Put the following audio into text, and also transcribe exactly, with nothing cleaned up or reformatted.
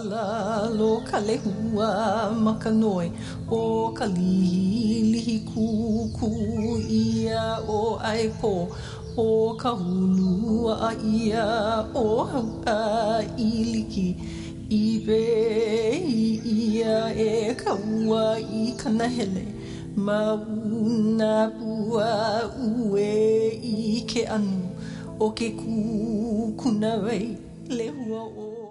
ala lo ka lehua makanoi o ka lihi lihi ku ku ia o aipo o ka hulu a ia o a iliki i be ia e ka ua i kana hele ma una bua ue i ke anu o ke ku kuna wei lehua o